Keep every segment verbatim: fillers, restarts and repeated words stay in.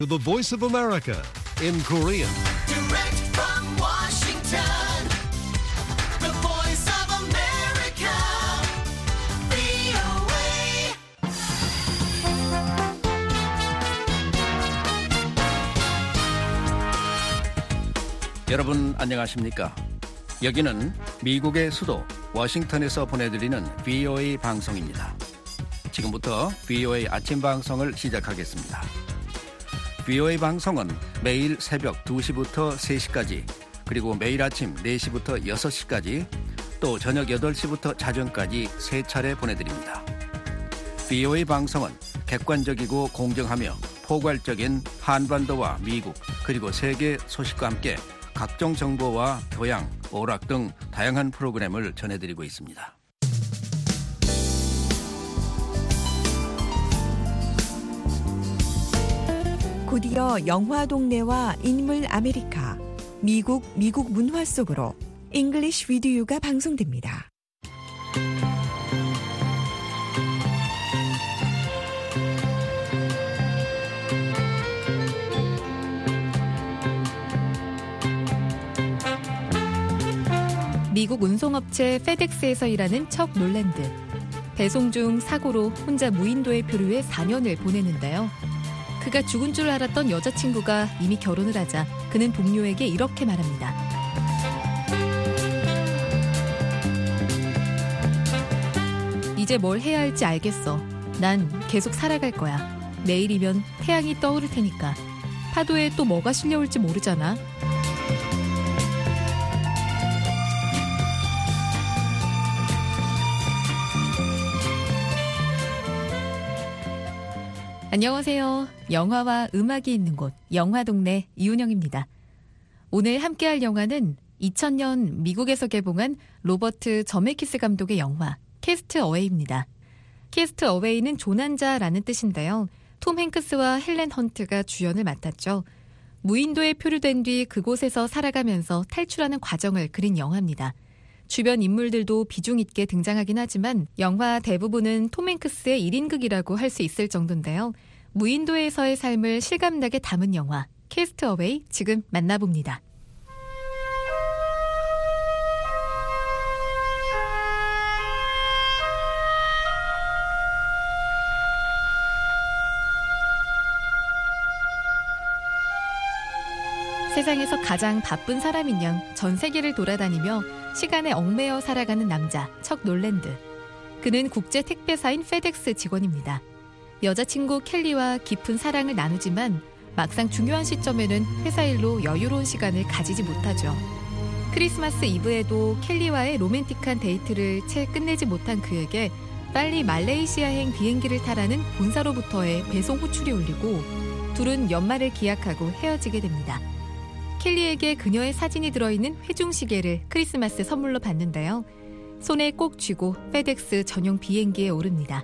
To the Voice of America in Korean. Direct from Washington, the Voice of America, 브이오에이. 여러분 안녕하십니까? 여기는 미국의 수도 워싱턴에서 보내드리는 브이오에이 방송입니다. 지금부터 브이오에이 아침 방송을 시작하겠습니다. 브이오에이 방송은 매일 새벽 두 시부터 세 시까지, 그리고 매일 아침 네 시부터 여섯 시까지, 또 저녁 여덟 시부터 자정까지 세 차례 보내드립니다. 브이오에이 방송은 객관적이고 공정하며 포괄적인 한반도와 미국 그리고 세계 소식과 함께 각종 정보와 교양, 오락 등 다양한 프로그램을 전해드리고 있습니다. 곧이어 영화 동네와 인물 아메리카, 미국, 미국 문화 속으로 English with You가 방송됩니다. 미국 운송업체 페덱스에서 일하는 척 놀랜드. 배송 중 사고로 혼자 무인도에 표류해 사 년을 보내는데요. 그가 죽은 줄 알았던 여자친구가 이미 결혼을 하자 그는 동료에게 이렇게 말합니다. 이제 뭘 해야 할지 알겠어. 난 계속 살아갈 거야. 내일이면 태양이 떠오를 테니까. 파도에 또 뭐가 실려올지 모르잖아. 안녕하세요. 영화와 음악이 있는 곳, 영화동네 이윤영입니다. 오늘 함께할 영화는 이천 년 미국에서 개봉한 로버트 저메키스 감독의 영화 캐스트 어웨이입니다. 캐스트 어웨이는 조난자라는 뜻인데요. 톰 행크스와 헬렌 헌트가 주연을 맡았죠. 무인도에 표류된 뒤 그곳에서 살아가면서 탈출하는 과정을 그린 영화입니다. 주변 인물들도 비중 있게 등장하긴 하지만 영화 대부분은 톰 행크스의 일 인극이라고 할 수 있을 정도인데요. 무인도에서의 삶을 실감나게 담은 영화 캐스트 어웨이 지금 만나봅니다. 세상에서 가장 바쁜 사람인 양 전 세계를 돌아다니며 시간에 얽매여 살아가는 남자 척 놀랜드. 그는 국제 택배사인 페덱스 직원입니다. 여자친구 켈리와 깊은 사랑을 나누지만 막상 중요한 시점에는 회사 일로 여유로운 시간을 가지지 못하죠. 크리스마스 이브에도 켈리와의 로맨틱한 데이트를 채 끝내지 못한 그에게 빨리 말레이시아행 비행기를 타라는 본사로부터의 배송 호출이 울리고 둘은 연말을 기약하고 헤어지게 됩니다. 켈리에게 그녀의 사진이 들어있는 회중시계를 크리스마스 선물로 받는데요. 손에 꼭 쥐고 페덱스 전용 비행기에 오릅니다.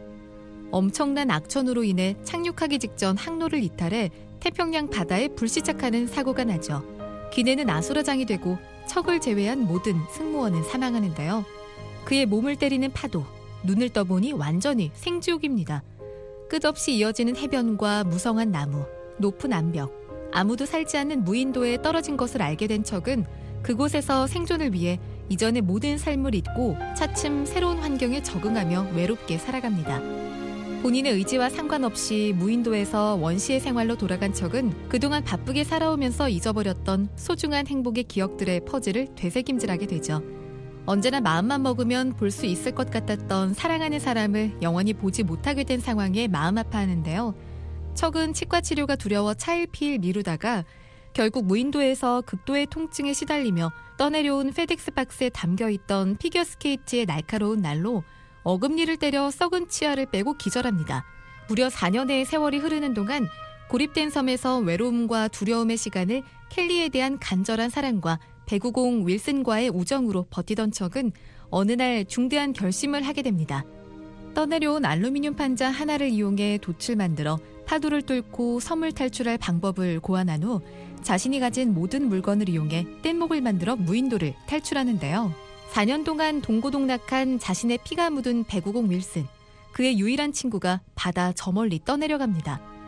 엄청난 악천후로 인해 착륙하기 직전 항로를 이탈해 태평양 바다에 불시착하는 사고가 나죠. 기내는 아수라장이 되고 척을 제외한 모든 승무원은 사망하는데요. 그의 몸을 때리는 파도, 눈을 떠보니 완전히 생지옥입니다. 끝없이 이어지는 해변과 무성한 나무, 높은 암벽, 아무도 살지 않는 무인도에 떨어진 것을 알게 된 척은 그곳에서 생존을 위해 이전의 모든 삶을 잊고 차츰 새로운 환경에 적응하며 외롭게 살아갑니다. 본인의 의지와 상관없이 무인도에서 원시의 생활로 돌아간 척은 그동안 바쁘게 살아오면서 잊어버렸던 소중한 행복의 기억들의 퍼즐을 되새김질하게 되죠. 언제나 마음만 먹으면 볼 수 있을 것 같았던 사랑하는 사람을 영원히 보지 못하게 된 상황에 마음 아파하는데요. 척은 치과 치료가 두려워 차일피일 미루다가 결국 무인도에서 극도의 통증에 시달리며 떠내려온 페덱스 박스에 담겨있던 피겨스케이트의 날카로운 날로 어금니를 때려 썩은 치아를 빼고 기절합니다. 무려 사 년의 세월이 흐르는 동안 고립된 섬에서 외로움과 두려움의 시간을 켈리에 대한 간절한 사랑과 배구공 윌슨과의 우정으로 버티던 척은 어느 날 중대한 결심을 하게 됩니다. 떠내려온 알루미늄 판자 하나를 이용해 돛을 만들어 파도를 뚫고 섬을 탈출할 방법을 고안한 후 자신이 가진 모든 물건을 이용해 뗏목을 만들어 무인도를 탈출하는데요. 사 년 동안 동고동락한 자신의 피가 묻은 배구공 윌슨. 그의 유일한 친구가 바다 저 멀리 떠내려갑니다.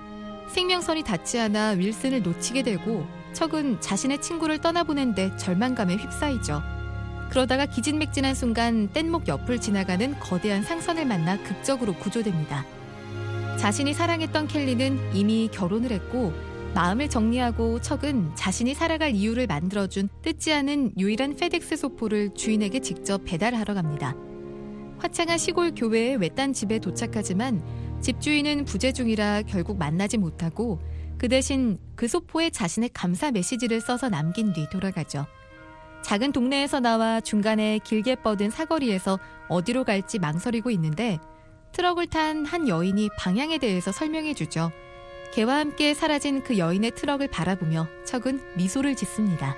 생명선이 닿지 않아 윌슨을 놓치게 되고 척은 자신의 친구를 떠나보낸데 절망감에 휩싸이죠. 그러다가 기진맥진한 순간 뗏목 옆을 지나가는 거대한 상선을 만나 극적으로 구조됩니다. 자신이 사랑했던 켈리는 이미 결혼을 했고 마음을 정리하고 척은 자신이 살아갈 이유를 만들어준 뜯지 않은 유일한 페덱스 소포를 주인에게 직접 배달하러 갑니다. 화창한 시골 교회의 외딴 집에 도착하지만 집주인은 부재 중이라 결국 만나지 못하고 그 대신 그 소포에 자신의 감사 메시지를 써서 남긴 뒤 돌아가죠. 작은 동네에서 나와 중간에 길게 뻗은 사거리에서 어디로 갈지 망설이고 있는데 트럭을 탄 한 여인이 방향에 대해서 설명해주죠. 개와 함께 사라진 그 여인의 트럭을 바라보며 척은 미소를 짓습니다.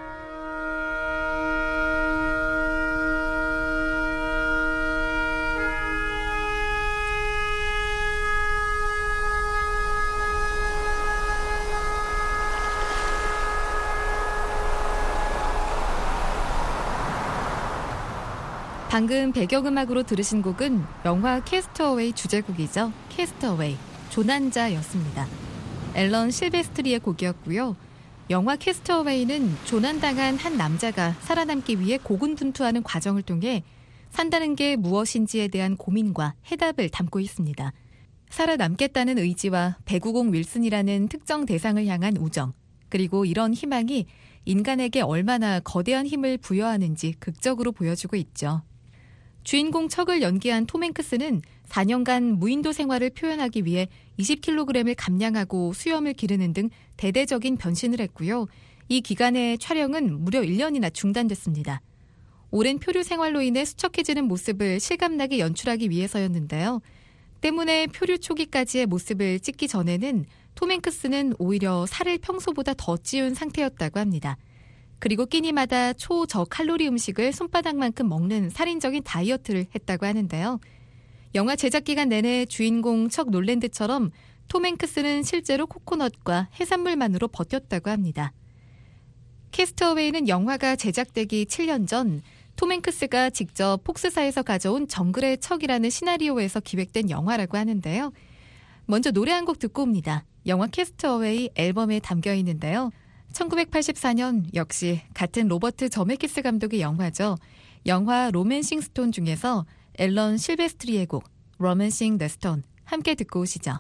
방금 배경음악으로 들으신 곡은 영화 캐스트어웨이 주제곡이죠. 캐스트어웨이, 조난자였습니다. 앨런 실베스트리의 곡이었고요. 영화 캐스트어웨이는 조난당한 한 남자가 살아남기 위해 고군분투하는 과정을 통해 산다는 게 무엇인지에 대한 고민과 해답을 담고 있습니다. 살아남겠다는 의지와 배구공 윌슨이라는 특정 대상을 향한 우정, 그리고 이런 희망이 인간에게 얼마나 거대한 힘을 부여하는지 극적으로 보여주고 있죠. 주인공 척을 연기한 톰 행크스는 사 년간 무인도 생활을 표현하기 위해 이십 킬로그램을 감량하고 수염을 기르는 등 대대적인 변신을 했고요. 이 기간의 촬영은 무려 일 년이나 중단됐습니다. 오랜 표류 생활로 인해 수척해지는 모습을 실감나게 연출하기 위해서였는데요. 때문에 표류 초기까지의 모습을 찍기 전에는 톰 행크스는 오히려 살을 평소보다 더 찌운 상태였다고 합니다. 그리고 끼니마다 초저칼로리 음식을 손바닥만큼 먹는 살인적인 다이어트를 했다고 하는데요. 영화 제작 기간 내내 주인공 척 놀랜드처럼 톰 행크스는 실제로 코코넛과 해산물만으로 버텼다고 합니다. 캐스트어웨이는 영화가 제작되기 칠 년 전 톰 행크스가 직접 폭스사에서 가져온 정글의 척이라는 시나리오에서 기획된 영화라고 하는데요. 먼저 노래 한 곡 듣고 옵니다. 영화 캐스트어웨이 앨범에 담겨 있는데요. 천구백팔십사 년 역시 같은 로버트 저메키스 감독의 영화죠. 영화 로맨싱 스톤 중에서 앨런 실베스트리의 곡 로맨싱 더 스톤 함께 듣고 오시죠.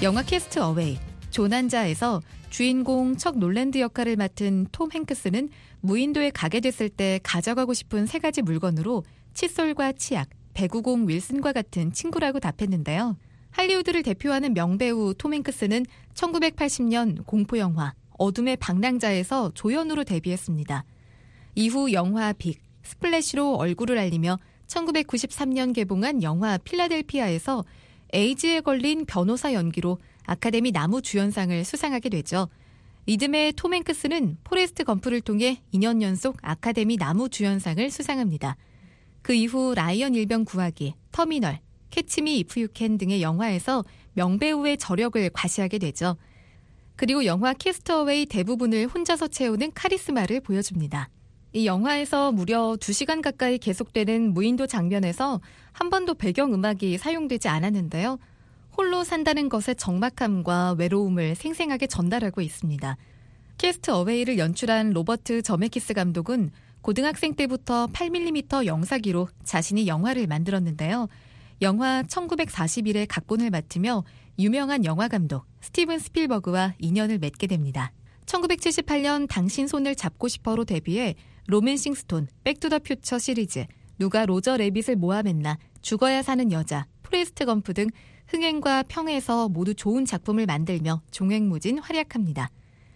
영화 캐스트 어웨이, 조난자에서 주인공 척 놀랜드 역할을 맡은 톰 행크스는 무인도에 가게 됐을 때 가져가고 싶은 세 가지 물건으로 칫솔과 치약, 배구공 윌슨과 같은 친구라고 답했는데요. 할리우드를 대표하는 명배우 톰 행크스는 천구백팔십 년 공포영화 어둠의 방랑자에서 조연으로 데뷔했습니다. 이후 영화 빅, 스플래시로 얼굴을 알리며 천구백구십삼 년 개봉한 영화 필라델피아에서 에이즈에 걸린 변호사 연기로 아카데미 나무주연상을 수상하게 되죠. 이듬해 톰 행크스는 포레스트 검프를 통해 이 년 연속 아카데미 나무주연상을 수상합니다. 그 이후 라이언 일병 구하기, 터미널, 캐치미 이프 유캔 등의 영화에서 명배우의 저력을 과시하게 되죠. 그리고 영화 캐스트어웨이 대부분을 혼자서 채우는 카리스마를 보여줍니다. 이 영화에서 무려 두 시간 가까이 계속되는 무인도 장면에서 한 번도 배경음악이 사용되지 않았는데요. 홀로 산다는 것의 적막함과 외로움을 생생하게 전달하고 있습니다. 캐스트 어웨이를 연출한 로버트 저메키스 감독은 고등학생 때부터 팔 밀리미터 영사기로 자신이 영화를 만들었는데요. 영화 천구백사십일의 각본을 맡으며 유명한 영화 감독 스티븐 스필버그와 인연을 맺게 됩니다. 천구백칠십팔 년 당신 손을 잡고 싶어로 데뷔해 로맨싱 스톤, 백투더퓨처 시리즈, 누가 로저 레빗을 모아 맨나, 죽어야 사는 여자, 포레스트 검프 등 흥행과 평에서 모두 좋은 작품을 만들며 종횡무진 활약합니다.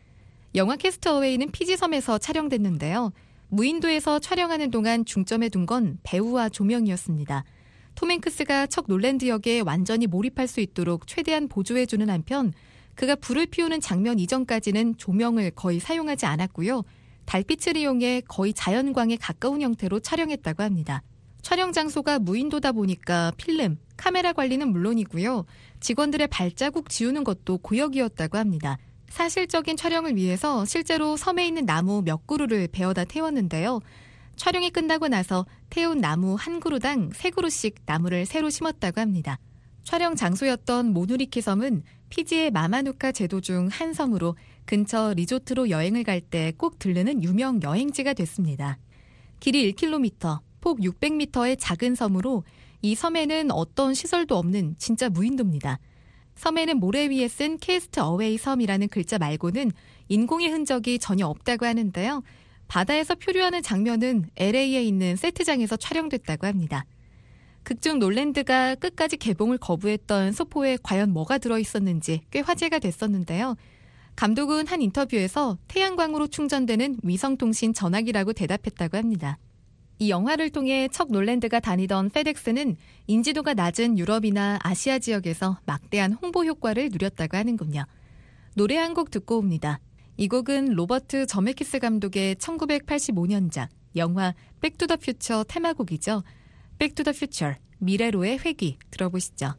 영화 캐스트어웨이는 피지섬에서 촬영됐는데요. 무인도에서 촬영하는 동안 중점에 둔 건 배우와 조명이었습니다. 톰 행크스가 척 놀랜드 역에 완전히 몰입할 수 있도록 최대한 보조해주는 한편 그가 불을 피우는 장면 이전까지는 조명을 거의 사용하지 않았고요. 달빛을 이용해 거의 자연광에 가까운 형태로 촬영했다고 합니다. 촬영 장소가 무인도다 보니까 필름, 카메라 관리는 물론이고요. 직원들의 발자국 지우는 것도 고역이었다고 합니다. 사실적인 촬영을 위해서 실제로 섬에 있는 나무 몇 그루를 베어다 태웠는데요. 촬영이 끝나고 나서 태운 나무 한 그루당 세 그루씩 나무를 새로 심었다고 합니다. 촬영 장소였던 모누리키 섬은 피지의 마마누카 제도 중 한 섬으로 근처 리조트로 여행을 갈 때 꼭 들르는 유명 여행지가 됐습니다. 길이 일 킬로미터, 폭 육백 미터의 작은 섬으로 이 섬에는 어떤 시설도 없는 진짜 무인도입니다. 섬에는 모래 위에 쓴 캐스트 어웨이 섬이라는 글자 말고는 인공의 흔적이 전혀 없다고 하는데요. 바다에서 표류하는 장면은 엘에이에 있는 세트장에서 촬영됐다고 합니다. 극중 놀랜드가 끝까지 개봉을 거부했던 소포에 과연 뭐가 들어있었는지 꽤 화제가 됐었는데요. 감독은 한 인터뷰에서 태양광으로 충전되는 위성통신 전화기라고 대답했다고 합니다. 이 영화를 통해 척 놀랜드가 다니던 페덱스는 인지도가 낮은 유럽이나 아시아 지역에서 막대한 홍보 효과를 누렸다고 하는군요. 노래 한 곡 듣고 옵니다. 이 곡은 로버트 저메키스 감독의 천구백팔십오 년작 영화 백투더퓨처 테마곡이죠. 백투더퓨처, 미래로의 회귀 들어보시죠.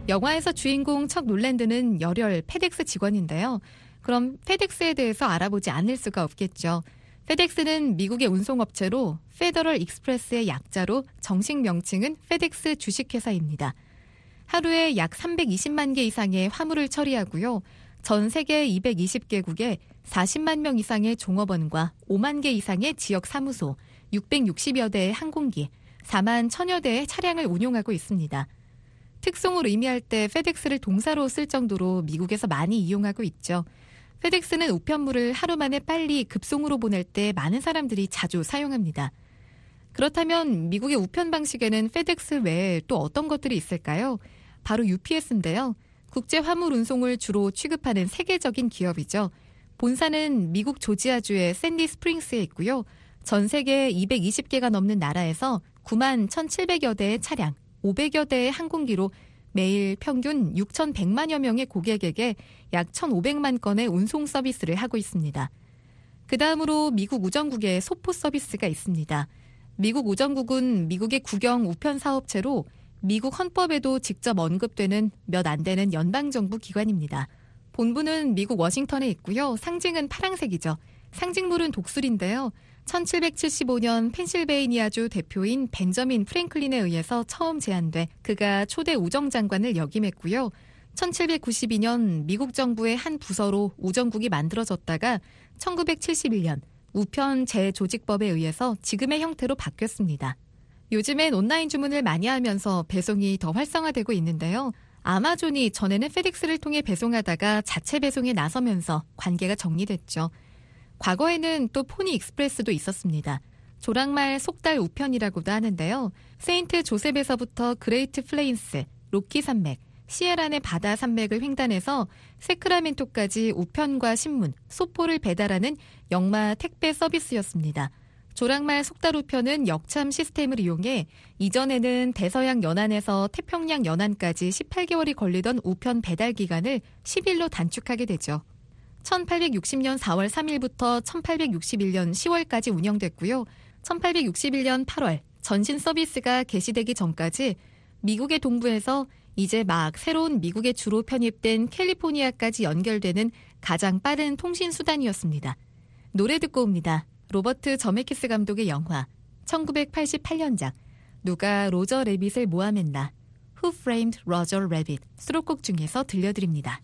영화에서 주인공 척 놀랜드는 열혈 페덱스 직원인데요. 그럼 페덱스에 대해서 알아보지 않을 수가 없겠죠. 페덱스는 미국의 운송업체로 페더럴 익스프레스의 약자로 정식 명칭은 페덱스 주식회사입니다. 하루에 약 삼백이십만 개 이상의 화물을 처리하고요. 전 세계 이백이십 개국에 사십만 명 이상의 종업원과 오만 개 이상의 지역 사무소, 육백육십여 대의 항공기, 사만 천여 대의 차량을 운용하고 있습니다. 특송을 의미할 때 페덱스를 동사로 쓸 정도로 미국에서 많이 이용하고 있죠. 페덱스는 우편물을 하루 만에 빨리 급송으로 보낼 때 많은 사람들이 자주 사용합니다. 그렇다면 미국의 우편 방식에는 페덱스 외에 또 어떤 것들이 있을까요? 바로 유피에스인데요. 국제 화물 운송을 주로 취급하는 세계적인 기업이죠. 본사는 미국 조지아주의 샌디 스프링스에 있고요. 전 세계 이백이십 개가 넘는 나라에서 구만 천칠백여 대의 차량, 오백여 대의 항공기로 매일 평균 육천백만여 명의 고객에게 약 천오백만 건의 운송 서비스를 하고 있습니다. 그 다음으로 미국 우정국의 소포 서비스가 있습니다. 미국 우정국은 미국의 국영 우편 사업체로 미국 헌법에도 직접 언급되는 몇 안 되는 연방정부 기관입니다. 본부는 미국 워싱턴에 있고요. 상징은 파란색이죠. 상징물은 독수리인데요. 천칠백칠십오 년 펜실베이니아주 대표인 벤저민 프랭클린에 의해서 처음 제안돼 그가 초대 우정장관을 역임했고요. 천칠백구십이 년 미국 정부의 한 부서로 우정국이 만들어졌다가 천구백칠십일 년 우편 재조직법에 의해서 지금의 형태로 바뀌었습니다. 요즘엔 온라인 주문을 많이 하면서 배송이 더 활성화되고 있는데요. 아마존이 전에는 페덱스를 통해 배송하다가 자체 배송에 나서면서 관계가 정리됐죠. 과거에는 또 포니 익스프레스도 있었습니다. 조랑말 속달 우편이라고도 하는데요. 세인트 조셉에서부터 그레이트 플레인스, 로키 산맥, 시에란의 바다 산맥을 횡단해서 세크라멘토까지 우편과 신문, 소포를 배달하는 역마 택배 서비스였습니다. 조랑말 속달 우편은 역참 시스템을 이용해 이전에는 대서양 연안에서 태평양 연안까지 십팔 개월이 걸리던 우편 배달 기간을 십 일로 단축하게 되죠. 천팔백육십 년 사월 삼 일부터 천팔백육십일 년 시월까지 운영됐고요. 천팔백육십일 년 팔월 전신 서비스가 개시되기 전까지 미국의 동부에서 이제 막 새로운 미국에 주로 편입된 캘리포니아까지 연결되는 가장 빠른 통신 수단이었습니다. 노래 듣고 옵니다. 로버트 저메키스 감독의 영화 천구백팔십팔 년작 누가 로저 레빗을 모함했나 Who Framed Roger Rabbit 수록곡 중에서 들려드립니다.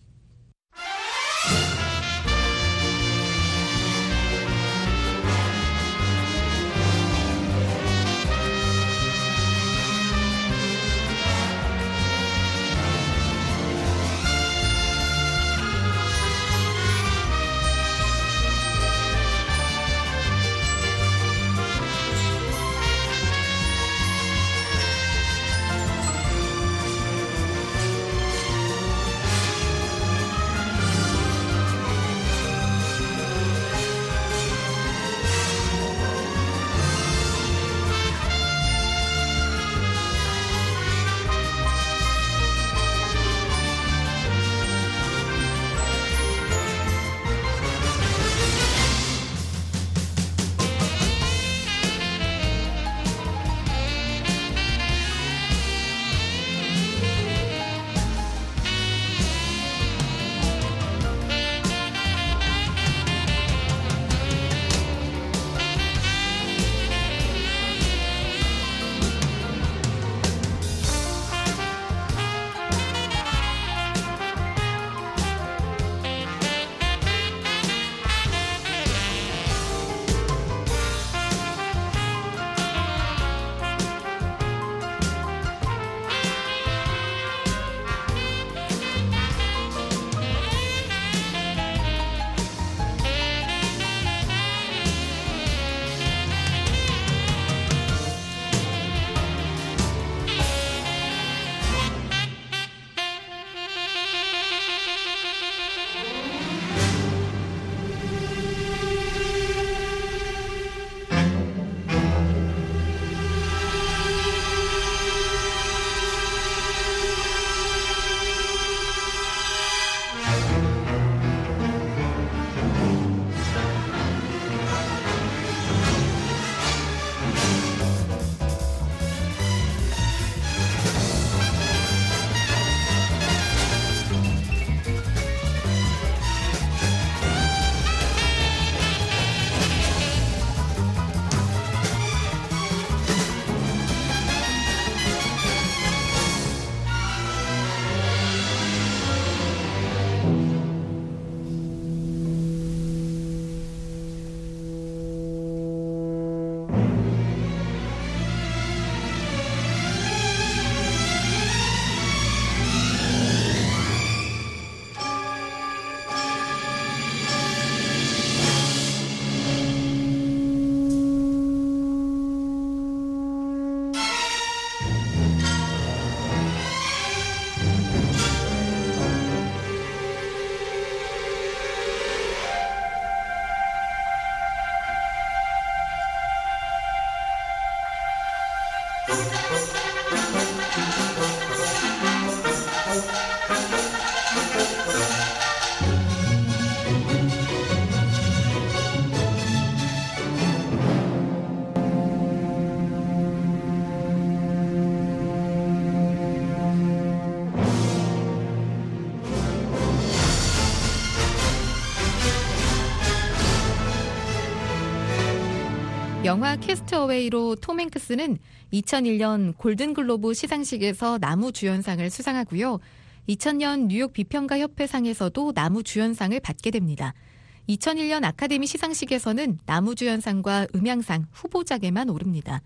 영화 캐스트어웨이로 톰 행크스는 이천일 년 골든글로브 시상식에서 나무주연상을 수상하고요. 이천 년 뉴욕 비평가 협회상에서도 나무주연상을 받게 됩니다. 이천일 년 아카데미 시상식에서는 나무주연상과 음향상 후보작에만 오릅니다.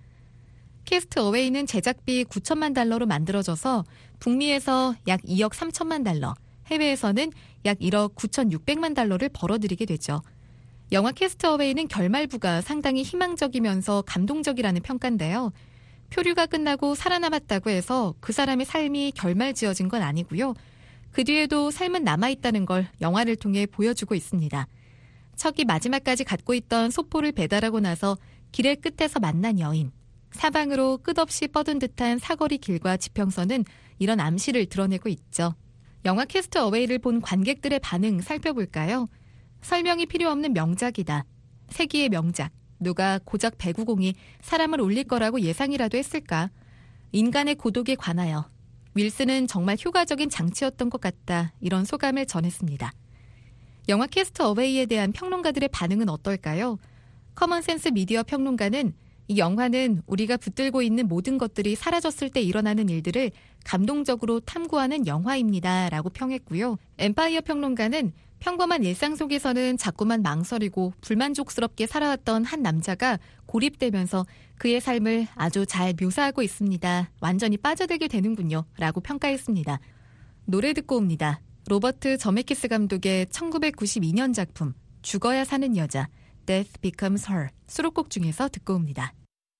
캐스트어웨이는 제작비 구천만 달러로 만들어져서 북미에서 약 이억 삼천만 달러, 해외에서는 약 일억 구천육백만 달러를 벌어들이게 되죠. 영화 캐스트어웨이는 결말부가 상당히 희망적이면서 감동적이라는 평가인데요. 표류가 끝나고 살아남았다고 해서 그 사람의 삶이 결말지어진 건 아니고요. 그 뒤에도 삶은 남아있다는 걸 영화를 통해 보여주고 있습니다. 척이 마지막까지 갖고 있던 소포를 배달하고 나서 길의 끝에서 만난 여인. 사방으로 끝없이 뻗은 듯한 사거리 길과 지평선은 이런 암시를 드러내고 있죠. 영화 캐스트어웨이를 본 관객들의 반응 살펴볼까요? 설명이 필요 없는 명작이다. 세기의 명작. 누가 고작 배구공이 사람을 올릴 거라고 예상이라도 했을까? 인간의 고독에 관하여. 윌슨은 정말 효과적인 장치였던 것 같다. 이런 소감을 전했습니다. 영화 캐스트어웨이에 대한 평론가들의 반응은 어떨까요? 커먼센스 미디어 평론가는 이 영화는 우리가 붙들고 있는 모든 것들이 사라졌을 때 일어나는 일들을 감동적으로 탐구하는 영화입니다. 라고 평했고요. 엠파이어 평론가는 평범한 일상 속에서는 자꾸만 망설이고 불만족스럽게 살아왔던 한 남자가 고립되면서 그의 삶을 아주 잘 묘사하고 있습니다. 완전히 빠져들게 되는군요. 라고 평가했습니다. 노래 듣고 옵니다. 로버트 저메키스 감독의 천구백구십이 년 작품 죽어야 사는 여자 Death Becomes Her 수록곡 중에서 듣고 옵니다.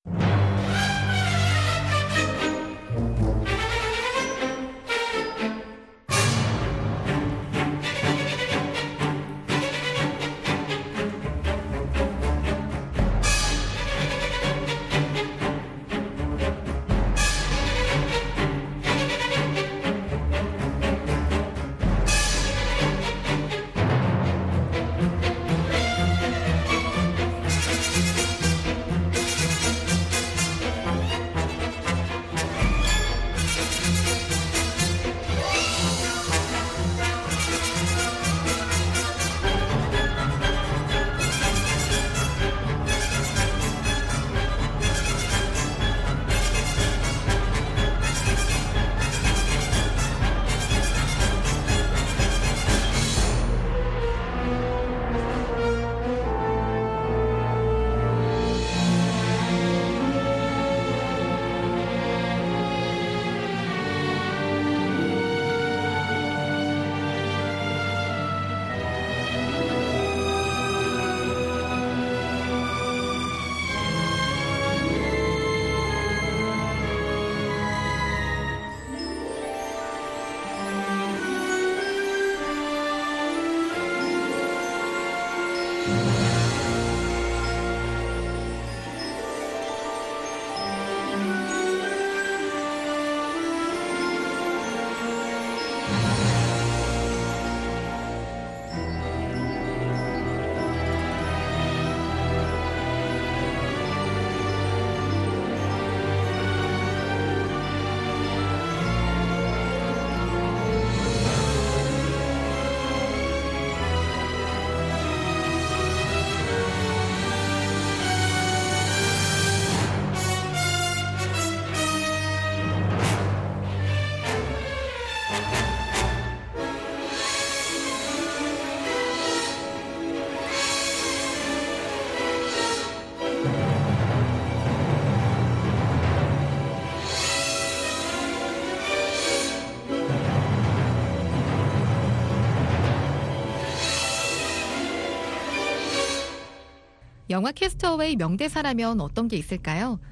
영화 캐스트어웨이 명대사라면 어떤 게 있을까요?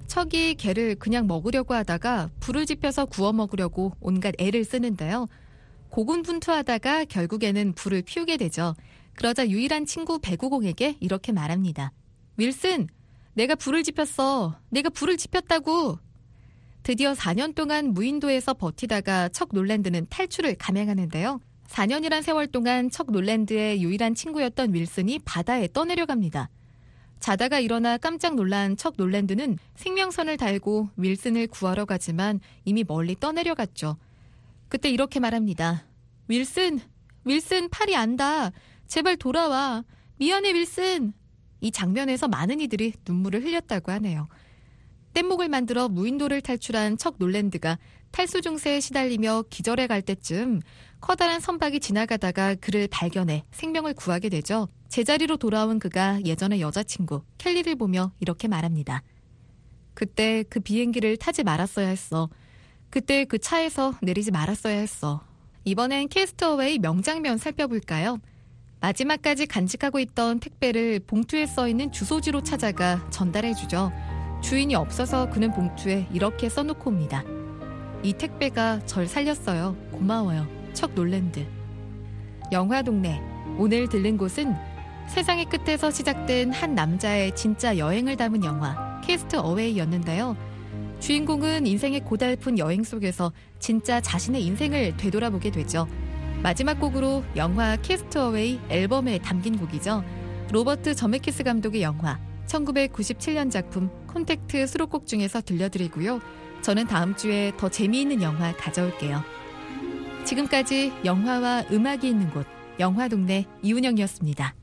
척이 개를 그냥 먹으려고 하다가 불을 지펴서 구워 먹으려고 온갖 애를 쓰는데요. 고군분투하다가 결국에는 불을 피우게 되죠. 그러자 유일한 친구 배구공에게 이렇게 말합니다. 윌슨, 내가 불을 지폈어. 내가 불을 지폈다고. 드디어 사 년 동안 무인도에서 버티다가 척 놀랜드는 탈출을 감행하는데요. 사 년이란 세월 동안 척 놀랜드의 유일한 친구였던 윌슨이 바다에 떠내려갑니다. 자다가 일어나 깜짝 놀란 척 놀랜드는 생명선을 달고 윌슨을 구하러 가지만 이미 멀리 떠내려갔죠. 그때 이렇게 말합니다. 윌슨, 윌슨 팔이 안다. 제발 돌아와. 미안해 윌슨. 이 장면에서 많은 이들이 눈물을 흘렸다고 하네요. 뗏목을 만들어 무인도를 탈출한 척 놀랜드가 탈수 증세에 시달리며 기절해 갈 때쯤 커다란 선박이 지나가다가 그를 발견해 생명을 구하게 되죠. 제자리로 돌아온 그가 예전의 여자친구 켈리를 보며 이렇게 말합니다. 그때 그 비행기를 타지 말았어야 했어. 그때 그 차에서 내리지 말았어야 했어. 이번엔 캐스트어웨이 명장면 살펴볼까요? 마지막까지 간직하고 있던 택배를 봉투에 써있는 주소지로 찾아가 전달해주죠. 주인이 없어서 그는 봉투에 이렇게 써놓고 옵니다. 이 택배가 절 살렸어요. 고마워요. 척 놀랜드. 영화동네. 오늘 들른 곳은 세상의 끝에서 시작된 한 남자의 진짜 여행을 담은 영화 캐스트 어웨이였는데요. 주인공은 인생의 고달픈 여행 속에서 진짜 자신의 인생을 되돌아보게 되죠. 마지막 곡으로 영화 캐스트 어웨이 앨범에 담긴 곡이죠. 로버트 저메키스 감독의 영화 천구백구십칠 년 작품 콘택트 수록곡 중에서 들려드리고요. 저는 다음 주에 더 재미있는 영화 가져올게요. 지금까지 영화와 음악이 있는 곳 영화동네 이운영이었습니다.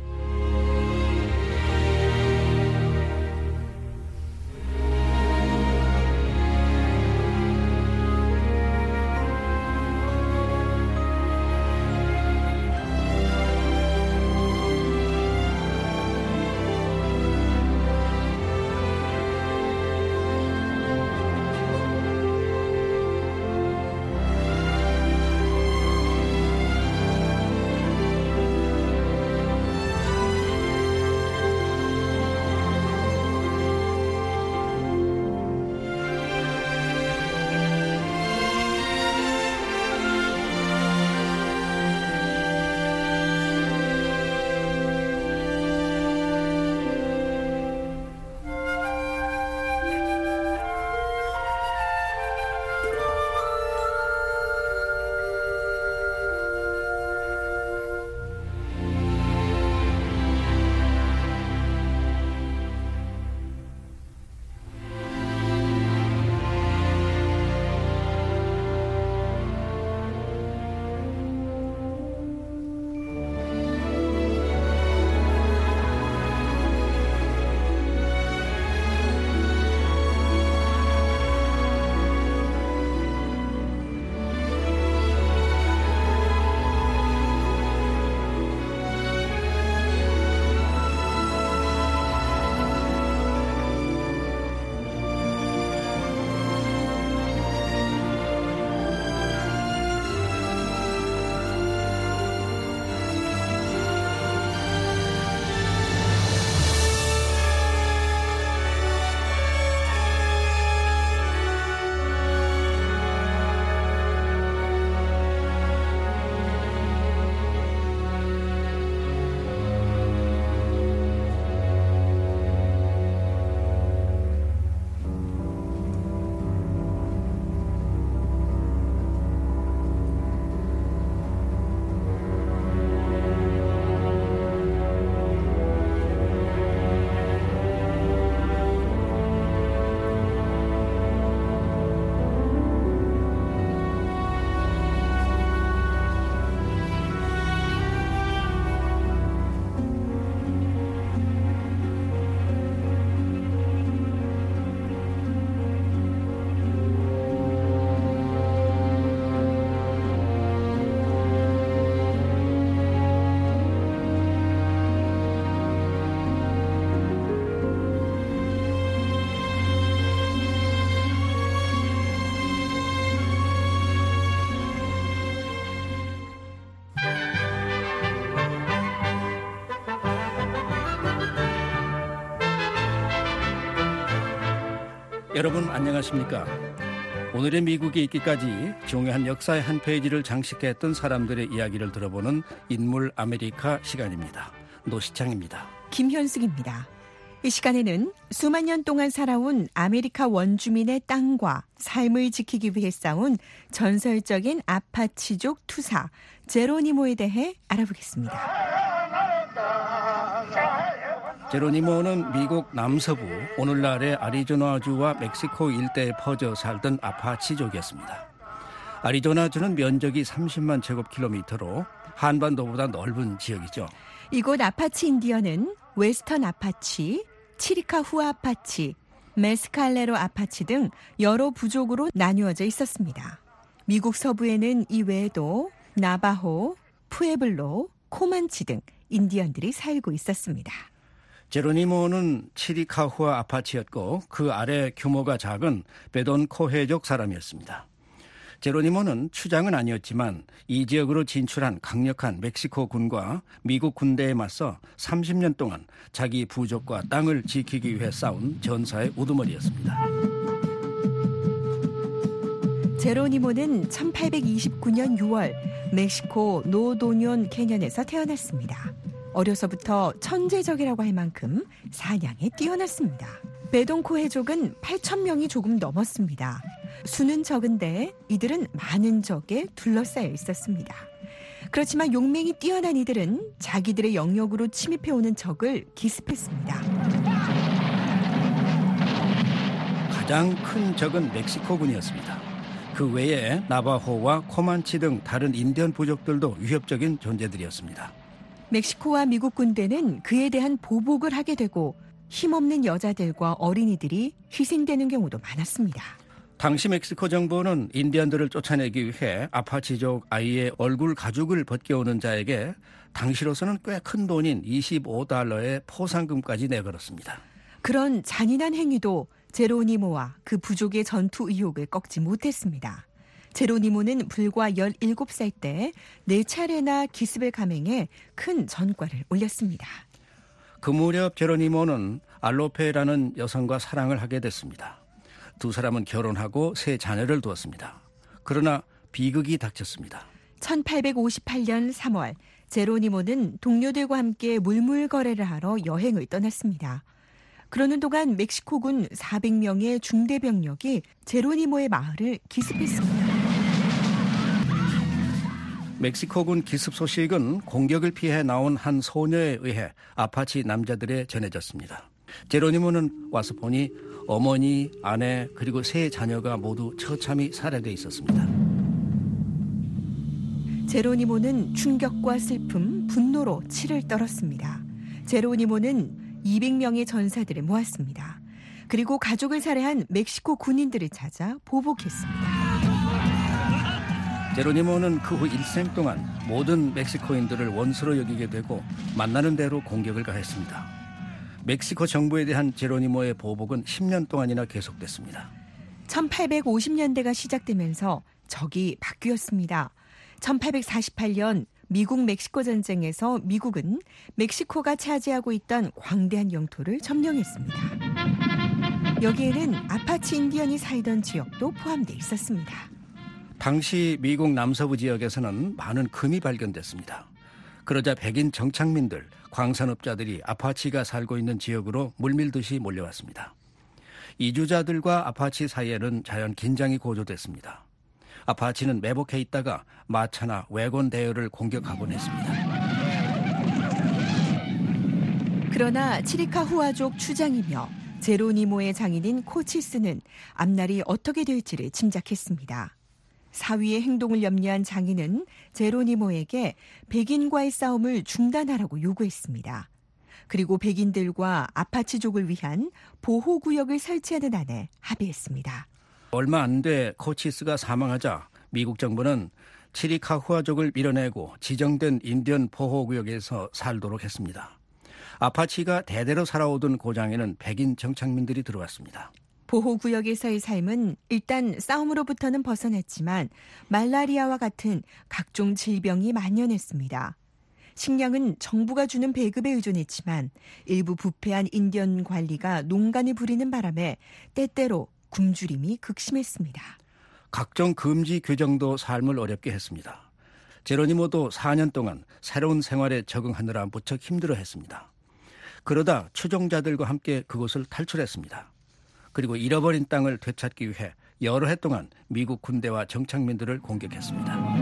여러분 안녕하십니까? 오늘의 미국에 있기까지 중요한 역사의 한 페이지를 장식했던 사람들의 이야기를 들어보는 인물 아메리카 시간입니다. 노시창입니다. 김현숙입니다. 이 시간에는 수만 년 동안 살아온 아메리카 원주민의 땅과 삶을 지키기 위해 싸운 전설적인 아파치족 투사 제로니모에 대해 알아보겠습니다. 제로니모는 미국 남서부 오늘날의 아리조나주와 멕시코 일대에 퍼져 살던 아파치족이었습니다. 아리조나주는 면적이 삼십만 제곱킬로미터로 한반도보다 넓은 지역이죠. 이곳 아파치 인디언은 웨스턴 아파치, 치리카후아 아파치, 메스칼레로 아파치 등 여러 부족으로 나뉘어져 있었습니다. 미국 서부에는 이 외에도 나바호, 푸에블로, 코만치 등 인디언들이 살고 있었습니다. 제로니모는 치리카후아 아파치였고 그 아래 규모가 작은 베돈코헤족 사람이었습니다. 제로니모는 추장은 아니었지만 이 지역으로 진출한 강력한 멕시코 군과 미국 군대에 맞서 삼십 년 동안 자기 부족과 땅을 지키기 위해 싸운 전사의 우두머리였습니다. 제로니모는 천팔백이십구 년 유월 멕시코 노도뇽 캐년에서 태어났습니다. 어려서부터 천재적이라고 할 만큼 사냥에 뛰어났습니다. 베돈코헤족은 팔천 명이 조금 넘었습니다. 수는 적은데 이들은 많은 적에 둘러싸여 있었습니다. 그렇지만 용맹이 뛰어난 이들은 자기들의 영역으로 침입해오는 적을 기습했습니다. 가장 큰 적은 멕시코군이었습니다. 그 외에 나바호와 코만치 등 다른 인디언 부족들도 위협적인 존재들이었습니다. 멕시코와 미국 군대는 그에 대한 보복을 하게 되고 힘없는 여자들과 어린이들이 희생되는 경우도 많았습니다. 당시 멕시코 정부는 인디언들을 쫓아내기 위해 아파치족 아이의 얼굴 가죽을 벗겨오는 자에게 당시로서는 꽤 큰 돈인 이십오 달러의 포상금까지 내걸었습니다. 그런 잔인한 행위도 제로니모와 그 부족의 전투 의욕을 꺾지 못했습니다. 제로니모는 불과 열일곱 살 때 네 차례나 기습을 감행해 큰 전과를 올렸습니다. 그 무렵 제로니모는 알로페라는 여성과 사랑을 하게 됐습니다. 두 사람은 결혼하고 세 자녀를 두었습니다. 그러나 비극이 닥쳤습니다. 천팔백오십팔 년 삼월 제로니모는 동료들과 함께 물물 거래를 하러 여행을 떠났습니다. 그러는 동안 멕시코군 사백 명의 중대 병력이 제로니모의 마을을 기습했습니다. 멕시코군 기습 소식은 공격을 피해 나온 한 소녀에 의해 아파치 남자들에 전해졌습니다. 제로니모는 와서 보니 어머니, 아내 그리고 세 자녀가 모두 처참히 살해돼 있었습니다. 제로니모는 충격과 슬픔, 분노로 치를 떨었습니다. 제로니모는 이백 명의 전사들을 모았습니다. 그리고 가족을 살해한 멕시코 군인들을 찾아 보복했습니다. 제로니모는 그 후 일생 동안 모든 멕시코인들을 원수로 여기게 되고 만나는 대로 공격을 가했습니다. 멕시코 정부에 대한 제로니모의 보복은 십 년 동안이나 계속됐습니다. 천팔백오십 년대가 시작되면서 적이 바뀌었습니다. 천팔백사십팔 년 미국 멕시코 전쟁에서 미국은 멕시코가 차지하고 있던 광대한 영토를 점령했습니다. 여기에는 아파치 인디언이 살던 지역도 포함되어 있었습니다. 당시 미국 남서부 지역에서는 많은 금이 발견됐습니다. 그러자 백인 정착민들, 광산업자들이 아파치가 살고 있는 지역으로 물밀듯이 몰려왔습니다. 이주자들과 아파치 사이에는 자연 긴장이 고조됐습니다. 아파치는 매복해 있다가 마차나 왜건 대여를 공격하곤 했습니다. 그러나 치리카후아족 추장이며 제로니모의 장인인 코치스는 앞날이 어떻게 될지를 짐작했습니다. 사위의 행동을 염려한 장인은 제로니모에게 백인과의 싸움을 중단하라고 요구했습니다. 그리고 백인들과 아파치족을 위한 보호구역을 설치하는 안에 합의했습니다. 얼마 안 돼 코치스가 사망하자 미국 정부는 치리카후아족을 밀어내고 지정된 인디언 보호구역에서 살도록 했습니다. 아파치가 대대로 살아오던 고장에는 백인 정착민들이 들어왔습니다. 보호구역에서의 삶은 일단 싸움으로부터는 벗어났지만 말라리아와 같은 각종 질병이 만연했습니다. 식량은 정부가 주는 배급에 의존했지만 일부 부패한 인디언 관리가 농간을 부리는 바람에 때때로 굶주림이 극심했습니다. 각종 금지 규정도 삶을 어렵게 했습니다. 제로니모도 사 년 동안 새로운 생활에 적응하느라 무척 힘들어했습니다. 그러다 추종자들과 함께 그곳을 탈출했습니다. 그리고 잃어버린 땅을 되찾기 위해 여러 해 동안 미국 군대와 정착민들을 공격했습니다.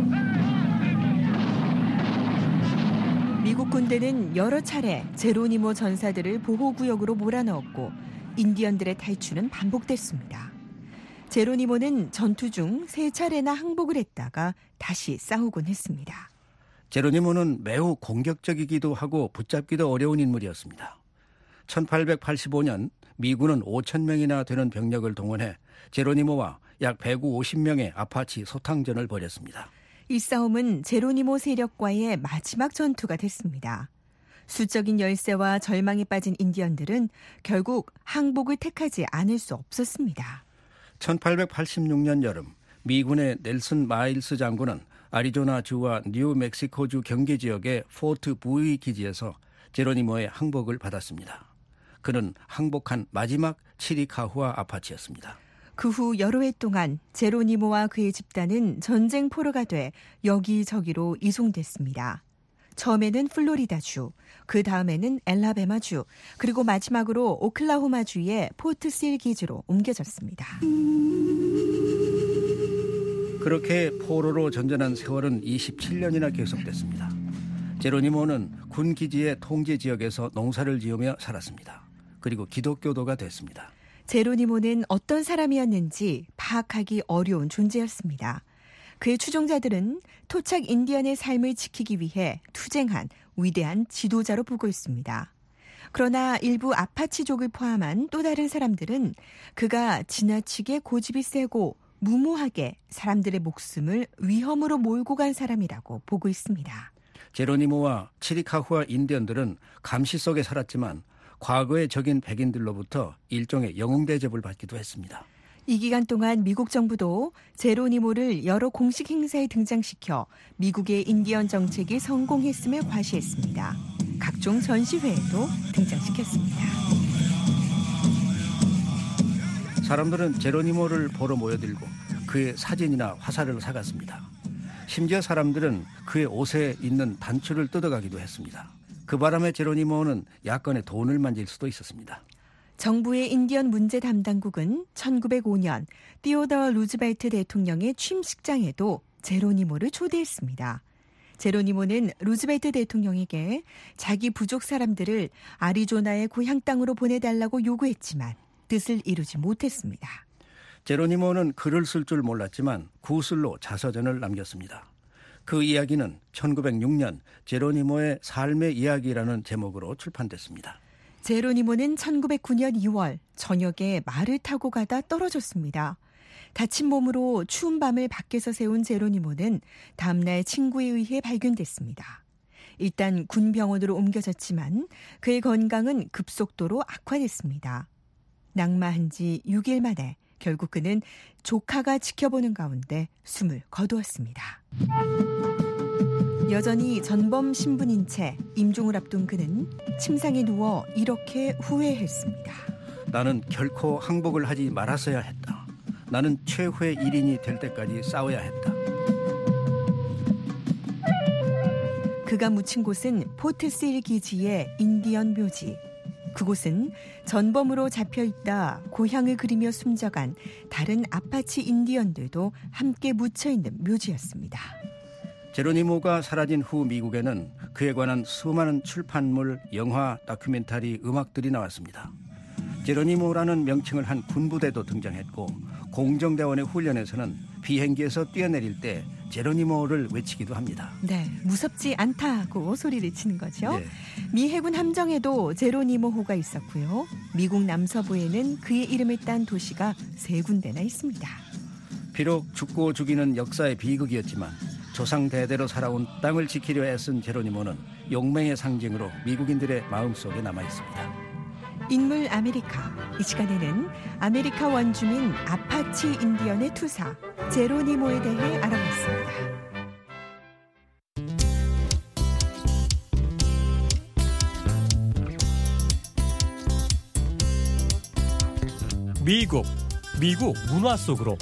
미국 군대는 여러 차례 제로니모 전사들을 보호구역으로 몰아넣었고 인디언들의 탈출은 반복됐습니다. 제로니모는 전투 중 세 차례나 항복을 했다가 다시 싸우곤 했습니다. 제로니모는 매우 공격적이기도 하고 붙잡기도 어려운 인물이었습니다. 천팔백팔십오 년 미군은 오천 명이나 되는 병력을 동원해 제로니모와 약 백오십 명의 아파치 소탕전을 벌였습니다. 이 싸움은 제로니모 세력과의 마지막 전투가 됐습니다. 수적인 열세와 절망에 빠진 인디언들은 결국 항복을 택하지 않을 수 없었습니다. 천팔백팔십육 년 여름 미군의 넬슨 마일스 장군은 아리조나주와 뉴멕시코주 경계 지역의 포트 부이 기지에서 제로니모의 항복을 받았습니다. 그는 항복한 마지막 치리카후아 아파치였습니다. 그 후 여러 해 동안 제로니모와 그의 집단은 전쟁 포로가 돼 여기저기로 이송됐습니다. 처음에는 플로리다주, 그 다음에는 엘라베마주, 그리고 마지막으로 오클라호마주의 포트실 기지로 옮겨졌습니다. 그렇게 포로로 전전한 세월은 이십칠 년이나 계속됐습니다. 제로니모는 군 기지의 통제 지역에서 농사를 지으며 살았습니다. 그리고 기독교도가 됐습니다. 제로니모는 어떤 사람이었는지 파악하기 어려운 존재였습니다. 그의 추종자들은 토착 인디언의 삶을 지키기 위해 투쟁한 위대한 지도자로 보고 있습니다. 그러나 일부 아파치족을 포함한 또 다른 사람들은 그가 지나치게 고집이 세고 무모하게 사람들의 목숨을 위험으로 몰고 간 사람이라고 보고 있습니다. 제로니모와 치리카후아 인디언들은 감시 속에 살았지만 과거의 적인 백인들로부터 일종의 영웅 대접을 받기도 했습니다. 이 기간 동안 미국 정부도 제로니모를 여러 공식 행사에 등장시켜 미국의 인디언 정책이 성공했음을 과시했습니다. 각종 전시회에도 등장시켰습니다. 사람들은 제로니모를 보러 모여들고 그의 사진이나 화살을 사갔습니다. 심지어 사람들은 그의 옷에 있는 단추를 뜯어가기도 했습니다. 그 바람에 제로니모는 야권의 돈을 만질 수도 있었습니다. 정부의 인디언 문제 담당국은 천구백오 년 티오더 루즈벨트 대통령의 취임식장에도 제로니모를 초대했습니다. 제로니모는 루즈벨트 대통령에게 자기 부족 사람들을 아리조나의 고향 땅으로 보내달라고 요구했지만 뜻을 이루지 못했습니다. 제로니모는 글을 쓸 줄 몰랐지만 구슬로 자서전을 남겼습니다. 그 이야기는 천구백육 년 제로니모의 삶의 이야기라는 제목으로 출판됐습니다. 제로니모는 천구백구 년 이월 저녁에 말을 타고 가다 떨어졌습니다. 다친 몸으로 추운 밤을 밖에서 세운 제로니모는 다음날 친구에 의해 발견됐습니다. 일단 군병원으로 옮겨졌지만 그의 건강은 급속도로 악화됐습니다. 낙마한 지 육 일 만에 결국 그는 조카가 지켜보는 가운데 숨을 거두었습니다. 여전히 전범 신분인 채 임종을 앞둔 그는 침상에 누워 이렇게 후회했습니다. 나는 결코 항복을 하지 말았어야 했다. 나는 최후의 일인이 될 때까지 싸워야 했다. 그가 묻힌 곳은 포트실 기지의 인디언 묘지. 그곳은 전범으로 잡혀있다 고향을 그리며 숨져간 다른 아파치 인디언들도 함께 묻혀있는 묘지였습니다. 제로니모가 사라진 후 미국에는 그에 관한 수많은 출판물, 영화, 다큐멘터리, 음악들이 나왔습니다. 제로니모라는 명칭을 한 군부대도 등장했고 공정대원의 훈련에서는 비행기에서 뛰어내릴 때 제로니모를 외치기도 합니다. 네, 무섭지 않다고 소리를 치는 거죠. 네. 미 해군 함정에도 제로니모호가 있었고요. 미국 남서부에는 그의 이름을 딴 도시가 세 군데나 있습니다. 비록 죽고 죽이는 역사의 비극이었지만 조상 대대로 살아온 땅을 지키려 애쓴 제로니모는 용맹의 상징으로 미국인들의 마음속에 남아 있습니다. 인물 아메리카. 이 시간에는 아메리카 원주민 아파치 인디언의 투사 제로니모에 대해 알아봤습니다. 미국, 미국 문화 속으로.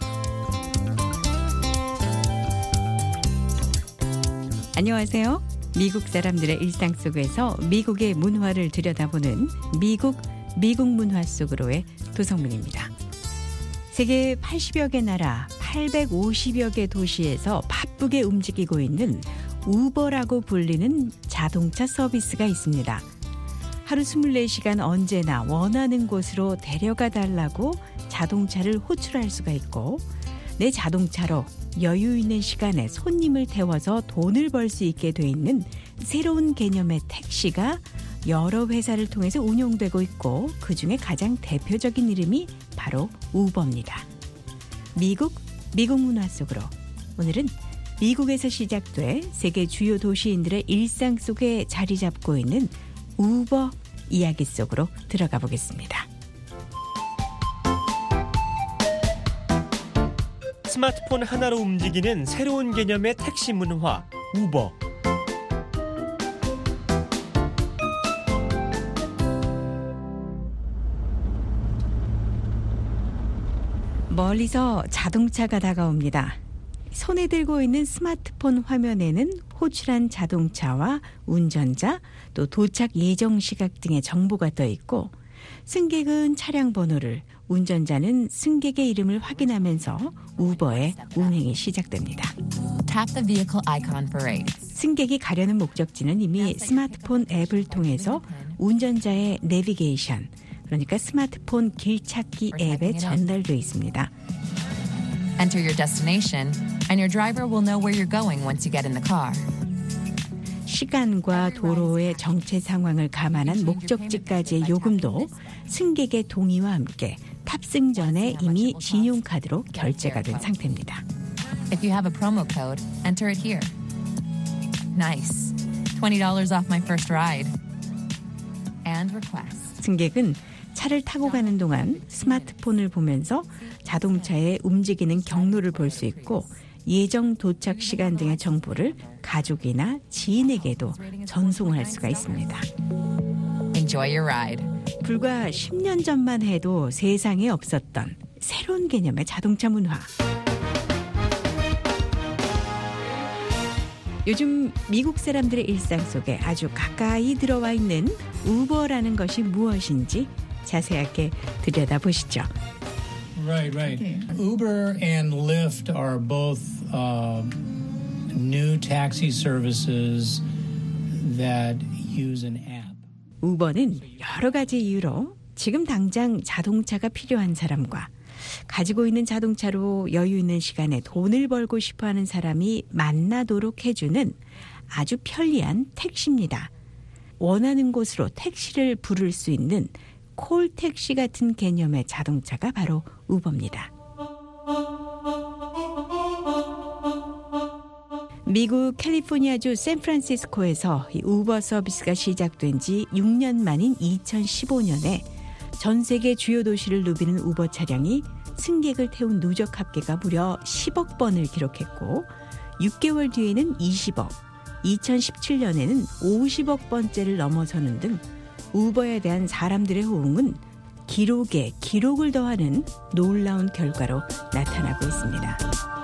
안녕하세요. 미국 사람들의 일상 속에서 미국의 문화를 들여다보는 미국, 미국 문화 속으로의 도성문입니다. 세계 팔십여 개 나라 팔백오십여 개 도시에서 바쁘게 움직이고 있는 우버라고 불리는 자동차 서비스가 있습니다. 하루 이십사 시간 언제나 원하는 곳으로 데려가 달라고 자동차를 호출할 수가 있고 내 자동차로 여유 있는 시간에 손님을 태워서 돈을 벌 수 있게 돼 있는 새로운 개념의 택시가 여러 회사를 통해서 운용되고 있고 그중에 가장 대표적인 이름이 바로 우버입니다. 미국, 미국 문화 속으로 오늘은 미국에서 시작돼 세계 주요 도시인들의 일상 속에 자리 잡고 있는 우버 이야기 속으로 들어가 보겠습니다. 스마트폰 하나로 움직이는 새로운 개념의 택시 문화, 우버. 멀리서 자동차가 다가옵니다. 손에 들고 있는 스마트폰 화면에는 호출한 자동차와 운전자, 또 도착 예정 시각 등의 정보가 떠 있고 승객은 차량 번호를, 운전자는 승객의 이름을 확인하면서 우버의 운행이 시작됩니다. Tap the vehicle icon for rates. 승객이 가려는 목적지는 이미 스마트폰 앱을 통해서 운전자의 내비게이션, 그러니까 스마트폰 길찾기 앱에 전달돼 있습니다. Enter your destination, and your driver will know where you're going once you get in the car. 시간과 도로의 정체 상황을 감안한 목적지까지의 요금도 승객의 동의와 함께 탑승 전에 이미 신용카드로 결제가 된 상태입니다. If you have a promo code, enter it here. Nice. twenty dollars off my first ride. And request. 승객은 차를 타고 가는 동안 스마트폰을 보면서 자동차의 움직이는 경로를 볼 수 있고 예정 도착 시간 등의 정보를 가족이나 지인에게도 전송할 수가 있습니다. Enjoy your ride. 불과 십 년 전만 해도 세상에 없었던 새로운 개념의 자동차 문화. 요즘 미국 사람들의 일상 속에 아주 가까이 들어와 있는 우버라는 것이 무엇인지 자세하게 들여다보시죠. Right, right. Okay. Uber and Lyft are both uh, new taxi services that use an app. 우버는 여러 가지 이유로 지금 당장 자동차가 필요한 사람과 가지고 있는 자동차로 여유 있는 시간에 돈을 벌고 싶어하는 사람이 만나도록 해주는 아주 편리한 택시입니다. 원하는 곳으로 택시를 부를 수 있는 콜택시 같은 개념의 자동차가 바로 우버입니다. 미국 캘리포니아주 샌프란시스코에서 이 우버 서비스가 시작된 지 육 년 만인 이천십오 년에 전 세계 주요 도시를 누비는 우버 차량이 승객을 태운 누적 합계가 무려 십억 번을 기록했고 육 개월 뒤에는 이십억, 이천십칠 년에는 오십억 번째를 넘어서는 등 우버에 대한 사람들의 호응은 기록에 기록을 더하는 놀라운 결과로 나타나고 있습니다.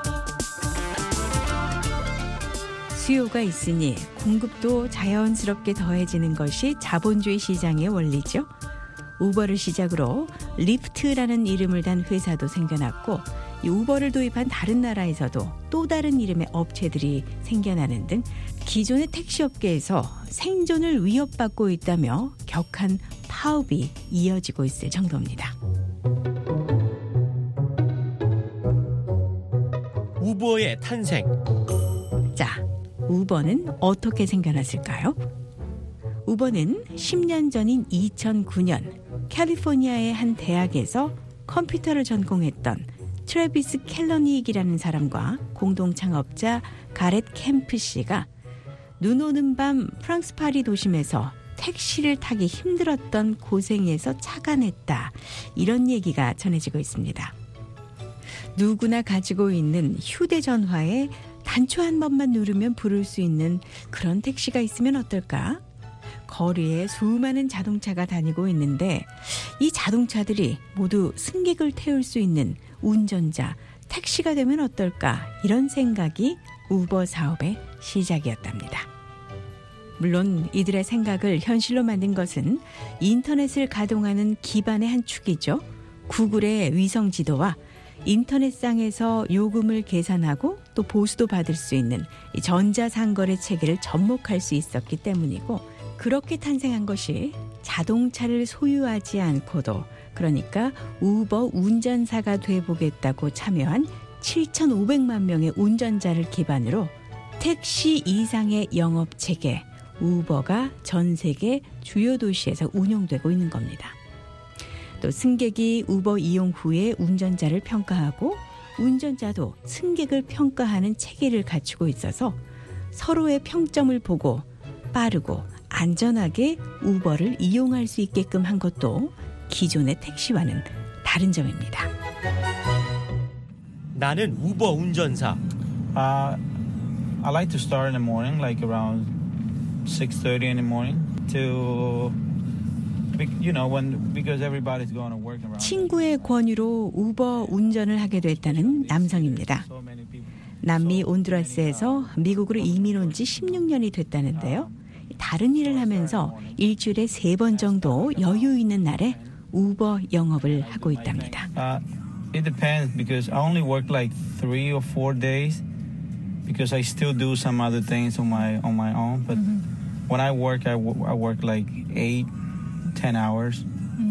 수요가 있으니 공급도 자연스럽게 더해지는 것이 자본주의 시장의 원리죠. 우버를 시작으로 리프트라는 이름을 단 회사도 생겨났고 이 우버를 도입한 다른 나라에서도 또 다른 이름의 업체들이 생겨나는 등 기존의 택시업계에서 생존을 위협받고 있다며 격한 파업이 이어지고 있을 정도입니다. 우버의 탄생. 자, 우버는 어떻게 생겨났을까요? 우버는 십 년 전인 이천구 년 캘리포니아의 한 대학에서 컴퓨터를 전공했던 트래비스 켈러닉이라는 사람과 공동 창업자 가렛 캠프 씨가 눈 오는 밤 프랑스 파리 도심에서 택시를 타기 힘들었던 고생에서 착안했다. 이런 얘기가 전해지고 있습니다. 누구나 가지고 있는 휴대전화에 단추 한 번만 누르면 부를 수 있는 그런 택시가 있으면 어떨까? 거리에 수많은 자동차가 다니고 있는데 이 자동차들이 모두 승객을 태울 수 있는 운전자, 택시가 되면 어떨까? 이런 생각이 우버 사업의 시작이었답니다. 물론 이들의 생각을 현실로 만든 것은 인터넷을 가동하는 기반의 한 축이죠. 구글의 위성 지도와 인터넷상에서 요금을 계산하고 또 보수도 받을 수 있는 이 전자상거래 체계를 접목할 수 있었기 때문이고, 그렇게 탄생한 것이 자동차를 소유하지 않고도, 그러니까 우버 운전사가 돼보겠다고 참여한 칠천오백만 명의 운전자를 기반으로 택시 이상의 영업체계 우버가 전 세계 주요 도시에서 운영되고 있는 겁니다. 또 승객이 우버 이용 후에 운전자를 평가하고 운전자도 승객을 평가하는 체계를 갖추고 있어서 서로의 평점을 보고 빠르고 안전하게 우버를 이용할 수 있게끔 한 것도 기존의 택시와는 다른 점입니다. 나는 우버 운전사. Uh, I like to start in the morning, like around six thirty in the morning, to, you know, when because everybody's going to work around. 친구의 권유로 우버 운전을 하게 됐다는 남성입니다. 남미 온두라스에서 미국으로 이민 온 지 십육 년이 됐다는데요. 다른 일을 하면서 일주일에 세 번 정도 여유 있는 날에 우버 영업을 하고 있답니다. Uh, it depends because I only work like three or four days because I still do some other things on my on my own. But mm-hmm. when I work, I, w- I work like eight, ten hours.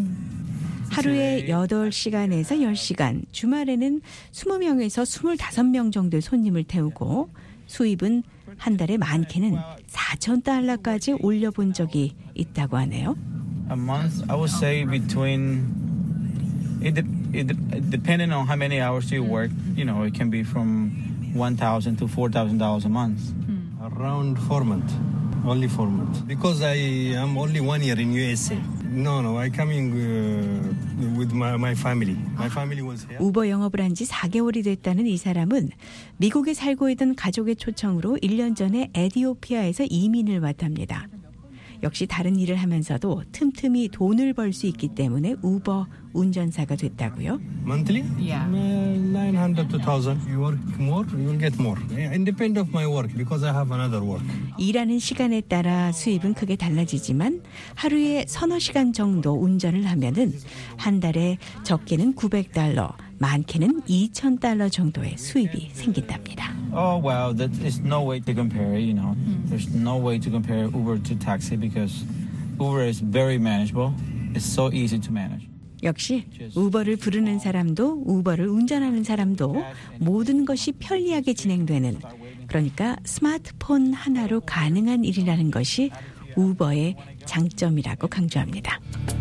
하루에 여덟 시간에서 열 시간, 주말에는 이십 명에서 이십오 명 정도의 손님을 태우고 수입은 한 달에 많게는 사천 달러까지 올려본 적이 있다고 하네요. A month, I would say between, it, de- it, de- depending on how many hours you work, you know, it can be from one thousand to four thousand dollars a month. Around four months, only four months. Because I am only one year in U S A. No, no, I coming uh, with my, my family. My family was here. 우버 영업을 한 지 사 개월이 됐다는 이 사람은 미국에 살고 있던 가족의 초청으로 일 년 전에 에티오피아에서 이민을 왔답니다. 역시 다른 일을 하면서도 틈틈이 돈을 벌 수 있기 때문에 우버 운전사가 됐다고요. Monthly? Yeah. nine hundred to one thousand. You work more, you will get more. Independent of my work because I have another work. 일하는 시간에 따라 수입은 크게 달라지지만 하루에 서너 시간 정도 운전을 하면은 한 달에 적게는 구백 달러, 많게는 이천 달러 정도의 수입이 생긴답니다. Oh, wow, that is no way to compare, you know. Mm. There's no way to compare Uber to taxi because Uber is very manageable. It's so easy to manage. 역시 우버를 부르는 사람도 우버를 운전하는 사람도 모든 것이 편리하게 진행되는, 그러니까 스마트폰 하나로 가능한 일이라는 것이 우버의 장점이라고 강조합니다.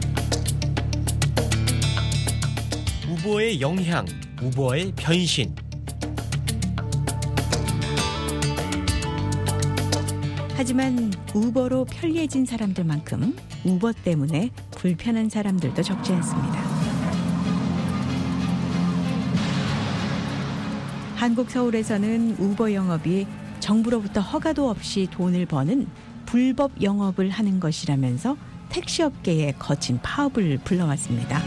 우버의 영향, 우버의 변신. 하지만 우버로 편리해진 사람들만큼 우버 때문에 불편한 사람들도 적지 않습니다. 한국 서울에서는 우버 영업이 정부로부터 허가도 없이 돈을 버는 불법 영업을 하는 것이라면서 택시업계에 거친 파업을 불러왔습니다.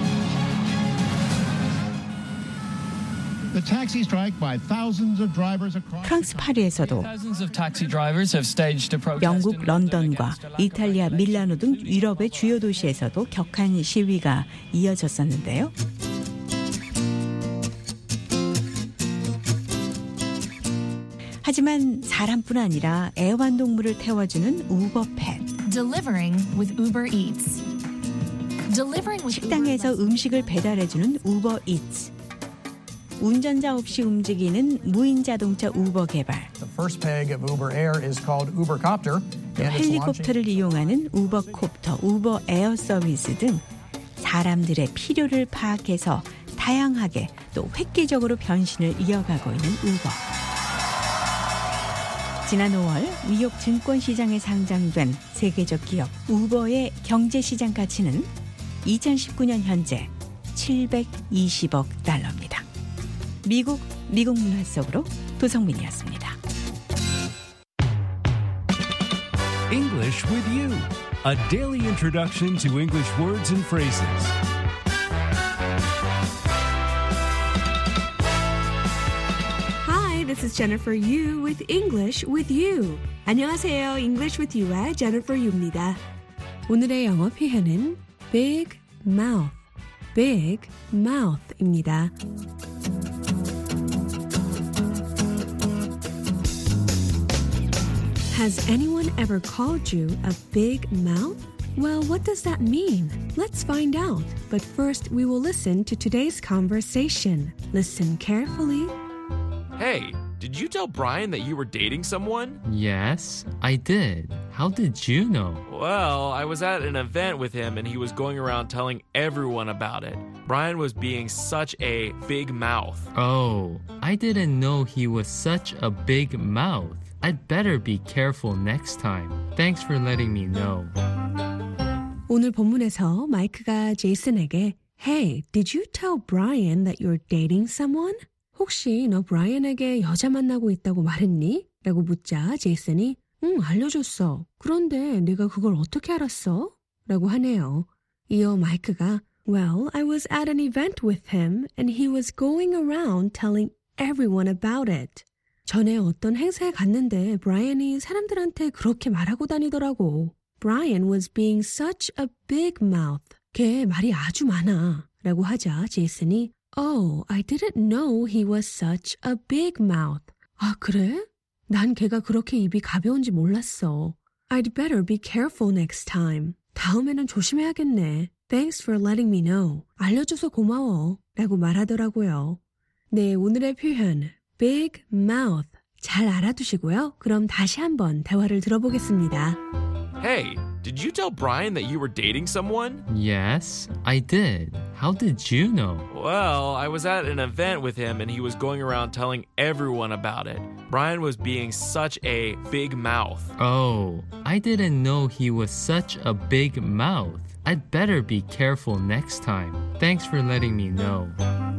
프랑스 파리에서도 영국 런던과 이탈리아 밀라노 등 유럽의 주요 도시에서도 격한 시위가 이어졌었는데요. 하지만 사람뿐 아니라 애완동물을 태워주는 우버팻. Delivering with Uber Eats. 식당에서 음식을 배달해주는 우버 이츠. 운전자 없이 움직이는 무인 자동차 우버 개발. 헬리콥터를 이용하는 우버콥터, 우버 에어 서비스 등 사람들의 필요를 파악해서 다양하게 또 획기적으로 변신을 이어가고 있는 우버. 지난 오월 뉴욕 증권시장에 상장된 세계적 기업 우버의 경제시장 가치는 이천십구 년 현재 칠백이십억 달러입니다. 미국, 미국 문화 속으로 도성민이었습니다. English with you. A daily introduction to English words and phrases. Hi, this is is Jennifer Yu with English with You. 안녕하세요. English with You의 Jennifer Yu입니다. 오늘의 영어 표현은 big mouth, big mouth입니다. Has anyone ever called you a big mouth? Well, what does that mean? Let's find out. But first, we will listen to today's conversation. Listen carefully. Hey, did you tell Brian that you were dating someone? Yes, I did. How did you know? Well, I was at an event with him and he was going around telling everyone about it. Brian was being such a big mouth. Oh, I didn't know he was such a big mouth. I'd better be careful next time. Thanks for letting me know. 오늘 본문에서 마이크가 제이슨에게 Hey, did you tell Brian that you're dating someone? 혹시 너 브라이언에게 여자 만나고 있다고 말했니? 라고 묻자 제이슨이 응, 알려줬어. 그런데 내가 그걸 어떻게 알았어? 라고 하네요. 이어 마이크가 Well, I was at an event with him and he was going around telling everyone about it. 전에 어떤 행사에 갔는데 브라이언이 사람들한테 그렇게 말하고 다니더라고. Brian was being such a big mouth. 걔 말이 아주 많아. 라고 하자 제이슨이 Oh, I didn't know he was such a big mouth. 아, 그래? 난 걔가 그렇게 입이 가벼운지 몰랐어. I'd better be careful next time. 다음에는 조심해야겠네. Thanks for letting me know. 알려줘서 고마워. 라고 말하더라고요. 네, 오늘의 표현 big mouth 잘 알아두시고요. 그럼 다시 한번 대화를 들어보겠습니다. Hey, did you tell Brian that you were dating someone? Yes, I did. How did you know? Well, I was at an event with him and he was going around telling everyone about it. Brian was being such a big mouth. Oh, I didn't know he was such a big mouth. I'd better be careful next time. Thanks for letting me know.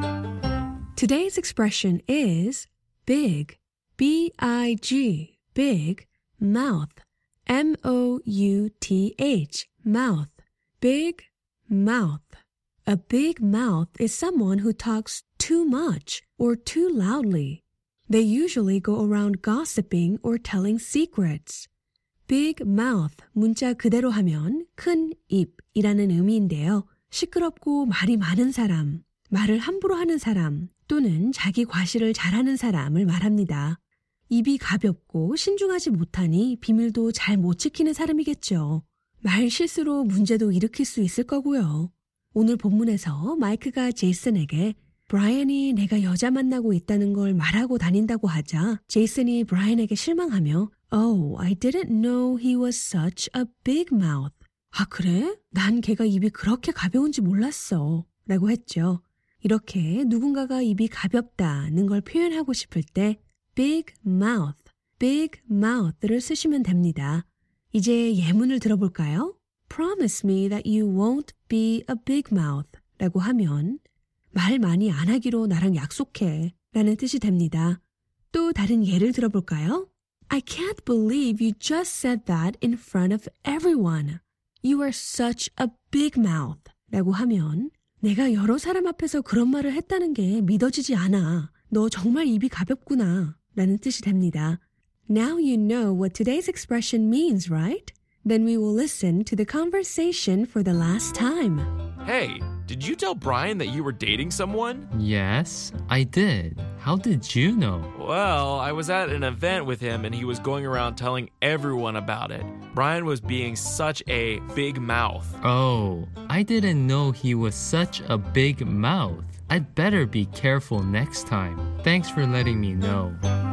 Today's expression is big, B I G, big, mouth. M O U T H, mouth, big mouth. A big mouth is someone who talks too much or too loudly. They usually go around gossiping or telling secrets. Big mouth, 문자 그대로 하면 큰 입이라는 의미인데요. 시끄럽고 말이 많은 사람, 말을 함부로 하는 사람 또는 자기 과시를 잘하는 사람을 말합니다. 입이 가볍고 신중하지 못하니 비밀도 잘 못 지키는 사람이겠죠. 말 실수로 문제도 일으킬 수 있을 거고요. 오늘 본문에서 마이크가 제이슨에게 브라이언이 내가 여자 만나고 있다는 걸 말하고 다닌다고 하자 제이슨이 브라이언에게 실망하며 Oh, I didn't know he was such a big mouth. 아, 그래? 난 걔가 입이 그렇게 가벼운지 몰랐어. 라고 했죠. 이렇게 누군가가 입이 가볍다는 걸 표현하고 싶을 때 big mouth, big mouth를 쓰시면 됩니다. 이제 예문을 들어볼까요? Promise me that you won't be a big mouth 라고 하면 말 많이 안 하기로 나랑 약속해 라는 뜻이 됩니다. 또 다른 예를 들어볼까요? I can't believe you just said that in front of everyone. You are such a big mouth 라고 하면 내가 여러 사람 앞에서 그런 말을 했다는 게 믿어지지 않아. 너 정말 입이 가볍구나. 라는 뜻이 됩니다. Now you know what today's expression means, right? Then we will listen to the conversation for the last time. Hey, did you tell Brian that you were dating someone? Yes, I did. How did you know? Well, I was at an event with him and he was going around telling everyone about it. Brian was being such a big mouth. Oh, I didn't know he was such a big mouth. I'd better be careful next time. Thanks for letting me know.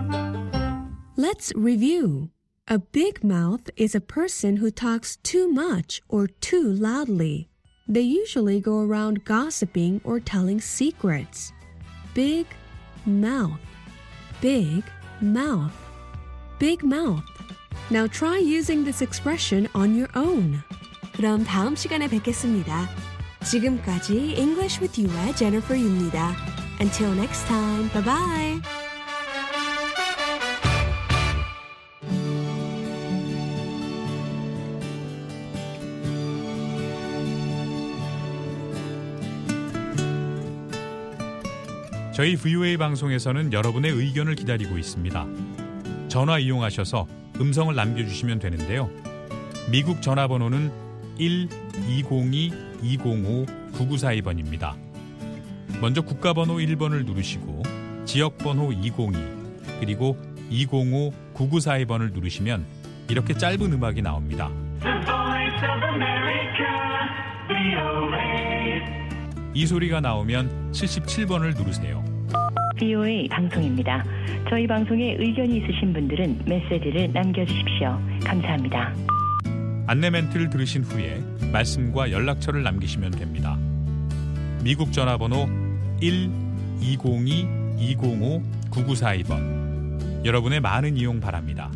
Let's review. A big mouth is a person who talks too much or too loudly. They usually go around gossiping or telling secrets. Big mouth, big mouth, big mouth. Now try using this expression on your own. 그럼 다음 시간에 뵙겠습니다. 지금까지 English with You의 Jennifer Yu입니다. Until next time, bye bye. 저희 브이오에이 방송에서는 여러분의 의견을 기다리고 있습니다. 전화 이용하셔서 음성을 남겨주시면 되는데요. 미국 전화번호는 일 이공이 이공오 구구사이 번입니다. 먼저 국가번호 일 번을 누르시고 지역번호 이공이 그리고 이공오 구구사이 번을 누르시면 이렇게 짧은 음악이 나옵니다. 이 소리가 나오면 칠십칠 번을 누르세요. 브이오에이 방송입니다. 저희 방송에 의견이 있으신 분들은 메시지를 남겨주십시오. 감사합니다. 안내 멘트를 들으신 후에 말씀과 연락처를 남기시면 됩니다. 미국 전화번호 일 이공이 이공오 구구사이 번. 여러분의 많은 이용 바랍니다.